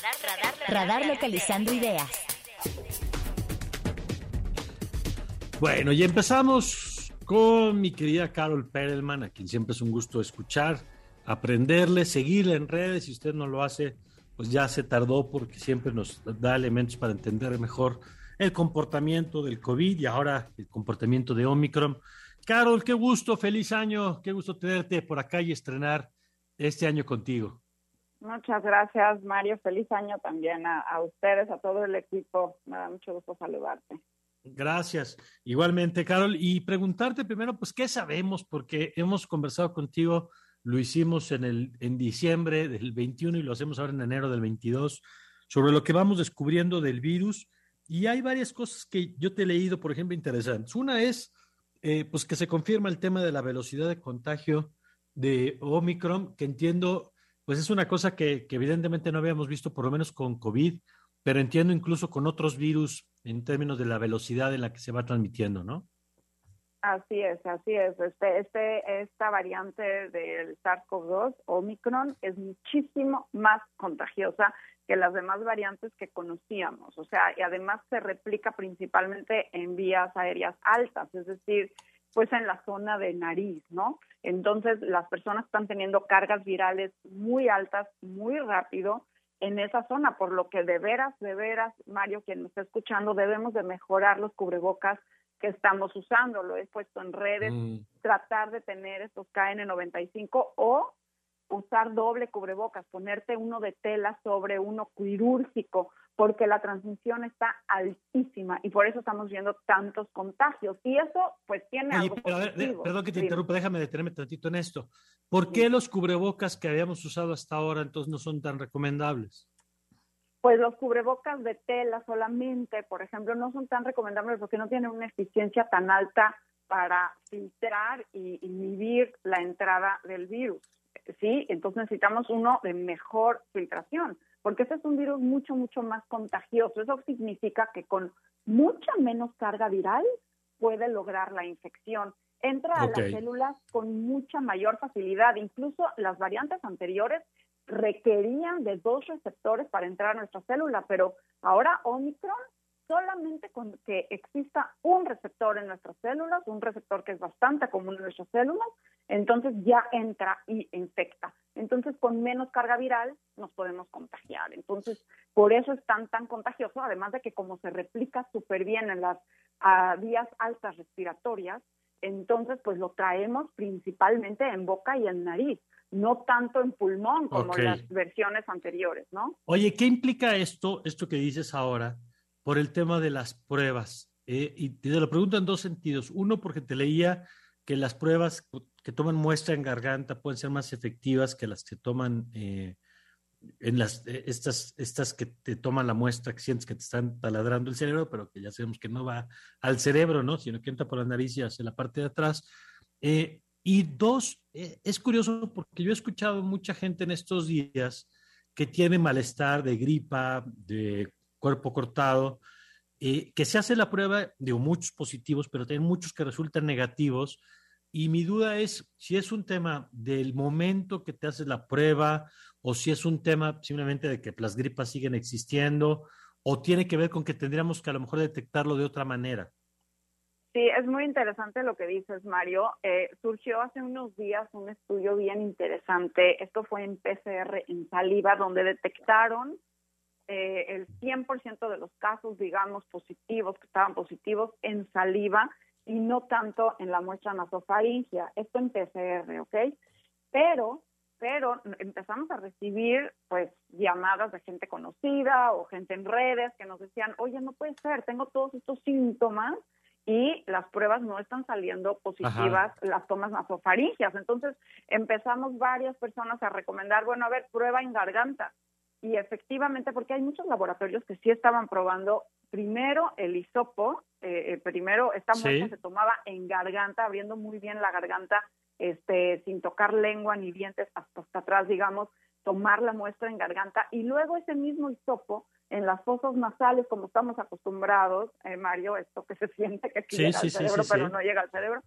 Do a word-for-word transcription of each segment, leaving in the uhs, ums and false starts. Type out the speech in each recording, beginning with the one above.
Radar localizando ideas. Bueno, y empezamos con mi querida Carol Perelman, a quien siempre es un gusto escuchar, aprenderle, seguirle en redes. Si usted no lo hace, pues ya se tardó, porque siempre nos da elementos para entender mejor el comportamiento del COVID y ahora el comportamiento de Omicron. Carol, qué gusto, feliz año, qué gusto tenerte por acá y estrenar este año contigo. Muchas gracias, Mario. Feliz año también a, a ustedes, a todo el equipo. Me da mucho gusto saludarte. Gracias. Igualmente, Carol. Y preguntarte primero, pues, ¿qué sabemos? Porque hemos conversado contigo, lo hicimos en el en diciembre del veintiuno y lo hacemos ahora en enero del veintidós, sobre lo que vamos descubriendo del virus. Y hay varias cosas que yo te he leído, por ejemplo, interesantes. Una es, eh, pues, que se confirma el tema de la velocidad de contagio de Omicron, que entiendo, pues es una cosa que, que evidentemente no habíamos visto, por lo menos con COVID, pero entiendo incluso con otros virus en términos de la velocidad en la que se va transmitiendo, ¿no? Así es, así es. Este, este, esta variante del SARS-CoV dos, Omicron, es muchísimo más contagiosa que las demás variantes que conocíamos. O sea, y además se replica principalmente en vías aéreas altas, es decir, pues en la zona de nariz, ¿no? Entonces, las personas están teniendo cargas virales muy altas, muy rápido en esa zona, por lo que de veras, de veras, Mario, quien me está escuchando, debemos de mejorar los cubrebocas que estamos usando. Lo he puesto en redes, mm. tratar de tener estos K N noventa y cinco o usar doble cubrebocas, ponerte uno de tela sobre uno quirúrgico, porque la transmisión está altísima y por eso estamos viendo tantos contagios. Y eso, pues, tiene Oye, algo pero a ver, positivo. perdón que te sí. interrumpa, déjame detenerme tantito en esto. ¿Por qué los cubrebocas que habíamos usado hasta ahora entonces no son tan recomendables? Pues los cubrebocas de tela solamente, por ejemplo, no son tan recomendables porque no tienen una eficiencia tan alta para filtrar y inhibir la entrada del virus, ¿sí? Entonces necesitamos uno de mejor filtración, porque este es un virus mucho, mucho más contagioso. Eso significa que con mucha menos carga viral puede lograr la infección. Entra a okay. las células con mucha mayor facilidad. Incluso las variantes anteriores requerían de dos receptores para entrar a nuestra célula, pero ahora Omicron, solamente con que exista un receptor en nuestras células, un receptor que es bastante común en nuestras células, entonces ya entra y infecta. Entonces, con menos carga viral nos podemos contagiar. Entonces, por eso es tan, tan contagioso, además de que como se replica súper bien en las uh, vías altas respiratorias, entonces, pues lo traemos principalmente en boca y en nariz, no tanto en pulmón como okay. las versiones anteriores, ¿no? Oye, ¿qué implica esto, esto que dices ahora, por el tema de las pruebas? Eh, y te lo pregunto en dos sentidos. Uno, porque te leía que las pruebas que toman muestra en garganta pueden ser más efectivas que las que toman eh, en las eh, estas, estas que te toman la muestra, que sientes que te están taladrando el cerebro, pero que ya sabemos que no va al cerebro, ¿no? Sino que entra por la nariz y hacia la parte de atrás. Eh, y dos, eh, es curioso porque yo he escuchado mucha gente en estos días que tiene malestar de gripa, de cuerpo cortado, eh, que se hace la prueba, digo, muchos positivos, pero también muchos que resultan negativos. Y mi duda es si es un tema del momento que te haces la prueba o si es un tema simplemente de que las gripas siguen existiendo o tiene que ver con que tendríamos que a lo mejor detectarlo de otra manera. Sí, es muy interesante lo que dices, Mario. Eh, surgió hace unos días un estudio bien interesante. Esto fue en P C R en saliva, donde detectaron eh, el cien por ciento de los casos, digamos, positivos, que estaban positivos en saliva y no tanto en la muestra nasofaringea. Esto en P C R, ¿ok? Pero, pero empezamos a recibir, pues, llamadas de gente conocida o gente en redes que nos decían, oye, no puede ser, tengo todos estos síntomas y las pruebas no están saliendo positivas, Ajá. las tomas nasofaringeas. Entonces empezamos varias personas a recomendar, bueno, a ver, prueba en garganta. Y efectivamente, porque hay muchos laboratorios que sí estaban probando primero el hisopo, eh, primero esta muestra ¿Sí? se tomaba en garganta, abriendo muy bien la garganta, este, sin tocar lengua ni dientes hasta, hasta atrás, digamos, tomar la muestra en garganta y luego ese mismo hisopo en las fosas nasales, como estamos acostumbrados, eh, Mario, esto que se siente que aquí sí, llega sí, al cerebro, sí, sí, pero sí. no llega al cerebro,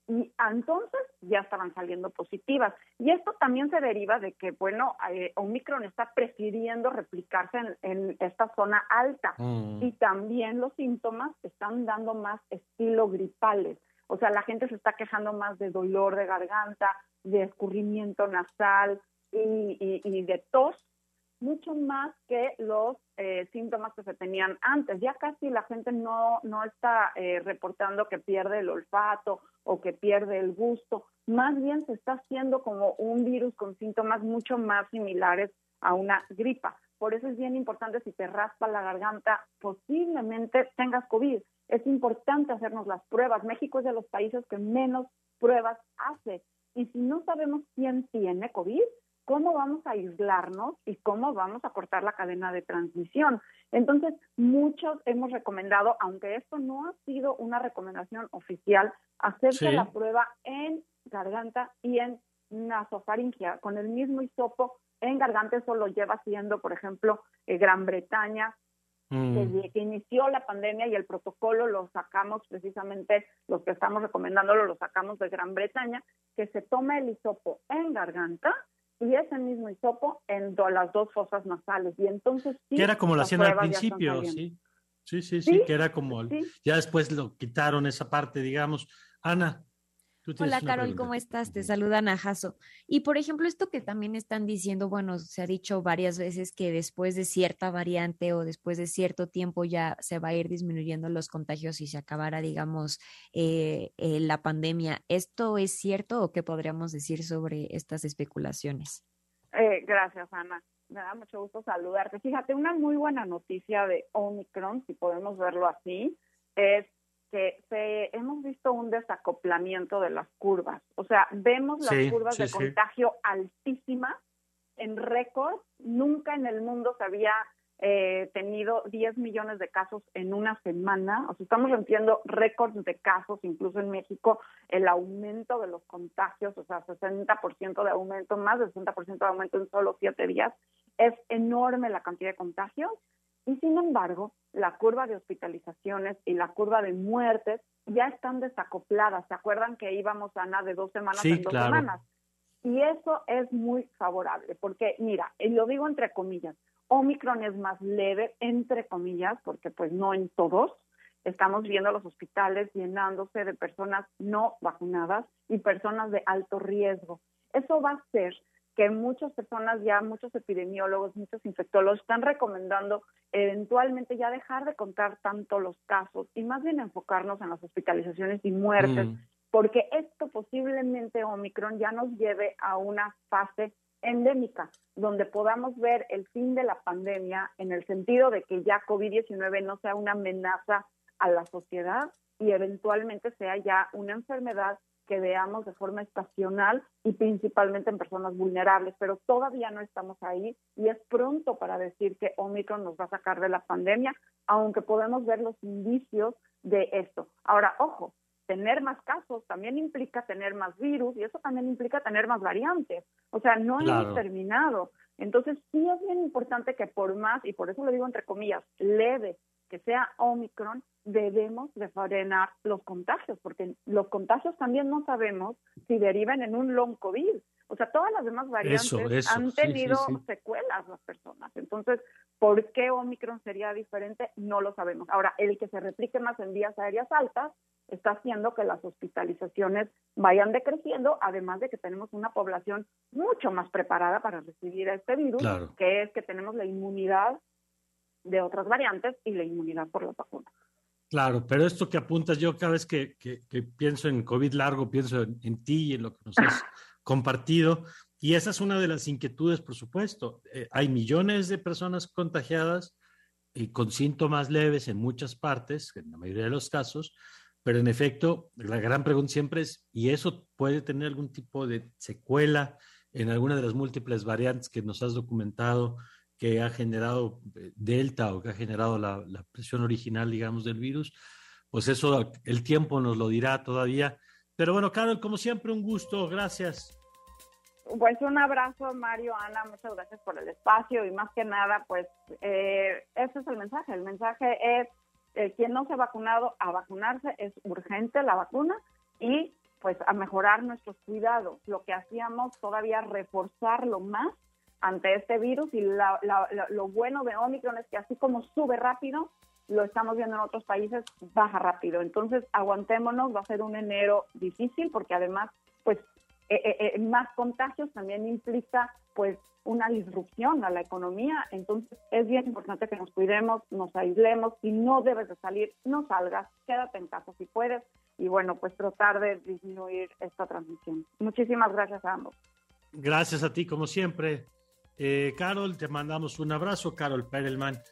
y entonces ya estaban saliendo positivas. Y esto también se deriva de que, bueno, eh, Omicron está prefiriendo replicarse en, en esta zona alta mm. y también los síntomas están dando más estilo gripales. O sea, la gente se está quejando más de dolor de garganta, de escurrimiento nasal y, y, y de tos, mucho más que los eh, síntomas que se tenían antes. Ya casi la gente no, no está eh, reportando que pierde el olfato o que pierde el gusto. Más bien se está haciendo como un virus con síntomas mucho más similares a una gripa. Por eso es bien importante, si te raspa la garganta, posiblemente tengas COVID. Es importante hacernos las pruebas. México es de los países que menos pruebas hace. Y si no sabemos quién tiene COVID, ¿cómo vamos a aislarnos y cómo vamos a cortar la cadena de transmisión? Entonces, muchos hemos recomendado, aunque esto no ha sido una recomendación oficial, hacerse sí. la prueba en garganta y en nasofaringia, con el mismo hisopo en garganta. Eso lo lleva haciendo, por ejemplo, eh, Gran Bretaña, mm. desde que inició la pandemia, y el protocolo lo sacamos precisamente, los que estamos recomendándolo, lo sacamos de Gran Bretaña, que se toma el hisopo en garganta y ese mismo hisopo en do, las dos fosas nasales. Y entonces sí, que era como lo hacían al principio, sí. Sí, sí, sí, sí, que era como, sí. ya después lo quitaron esa parte, digamos. Ana, tú tienes Hola, una Carol, pregunta. ¿cómo estás? Te saluda Najaso. Y por ejemplo, esto que también están diciendo, bueno, se ha dicho varias veces que después de cierta variante o después de cierto tiempo ya se va a ir disminuyendo los contagios y se acabará, digamos, eh, eh, la pandemia. ¿Esto es cierto o qué podríamos decir sobre estas especulaciones? Eh, gracias, Ana. Me da mucho gusto saludarte. Fíjate, una muy buena noticia de Omicron, si podemos verlo así, es que se, hemos visto un desacoplamiento de las curvas. O sea, vemos las sí, curvas sí, de sí. contagio altísimas en récord. Nunca en el mundo se había eh, tenido diez millones de casos en una semana. O sea, estamos rompiendo récords de casos, incluso en México, el aumento de los contagios, o sea, sesenta por ciento de aumento, más del sesenta por ciento de aumento en solo siete días. Es enorme la cantidad de contagios. Y sin embargo, la curva de hospitalizaciones y la curva de muertes ya están desacopladas. ¿Se acuerdan que íbamos, Ana, de dos semanas sí, en dos claro. semanas? Y eso es muy favorable, porque, mira, y lo digo entre comillas, Omicron es más leve, entre comillas, porque pues no en todos. Estamos viendo los hospitales llenándose de personas no vacunadas y personas de alto riesgo. Eso va a hacer que muchas personas ya, muchos epidemiólogos, muchos infectólogos están recomendando eventualmente ya dejar de contar tanto los casos y más bien enfocarnos en las hospitalizaciones y muertes, mm. porque esto posiblemente Omicron ya nos lleve a una fase endémica, donde podamos ver el fin de la pandemia en el sentido de que ya COVID diecinueve no sea una amenaza a la sociedad y eventualmente sea ya una enfermedad que veamos de forma estacional y principalmente en personas vulnerables, pero todavía no estamos ahí y es pronto para decir que Omicron nos va a sacar de la pandemia, aunque podemos ver los indicios de esto. Ahora, ojo, tener más casos también implica tener más virus y eso también implica tener más variantes. O sea, no claro. hemos terminado. Entonces, sí es bien importante que por más, y por eso lo digo entre comillas, leve que sea Omicron, debemos de frenar los contagios, porque los contagios también no sabemos si derivan en un long COVID. O sea, todas las demás variantes eso, eso. han tenido sí, sí, sí. secuelas las personas. Entonces, ¿por qué Omicron sería diferente? No lo sabemos. Ahora, el que se replique más en vías aéreas altas está haciendo que las hospitalizaciones vayan decreciendo, además de que tenemos una población mucho más preparada para recibir este virus, claro. que es que tenemos la inmunidad de otras variantes y la inmunidad por la vacuna. Claro, pero esto que apuntas, yo cada vez que, que, que pienso en COVID largo, pienso en, en ti y en lo que nos has compartido, y esa es una de las inquietudes, por supuesto. Eh, hay millones de personas contagiadas y con síntomas leves en muchas partes, en la mayoría de los casos, pero en efecto, la gran pregunta siempre es, ¿y eso puede tener algún tipo de secuela en alguna de las múltiples variantes que nos has documentado que ha generado Delta o que ha generado la, la presión original, digamos, del virus? Pues eso el tiempo nos lo dirá todavía. Pero bueno, Carol, como siempre, un gusto. Gracias. Pues un abrazo, Mario, Ana, muchas gracias por el espacio y más que nada, pues eh, ese es el mensaje. El mensaje es, eh, quien no se ha vacunado, a vacunarse, es urgente la vacuna y pues a mejorar nuestros cuidados. Lo que hacíamos todavía reforzarlo más ante este virus, y la, la, la, lo bueno de Omicron es que así como sube rápido, lo estamos viendo en otros países, baja rápido. Entonces, aguantémonos, va a ser un enero difícil porque además, pues, eh, eh, más contagios también implica, pues, una disrupción a la economía. Entonces, es bien importante que nos cuidemos, nos aislemos. Si no debes de salir, no salgas, quédate en casa si puedes. Y bueno, pues tratar de disminuir esta transmisión. Muchísimas gracias a ambos. Gracias a ti, como siempre. Eh, Carol, te mandamos un abrazo. Carol Perelman,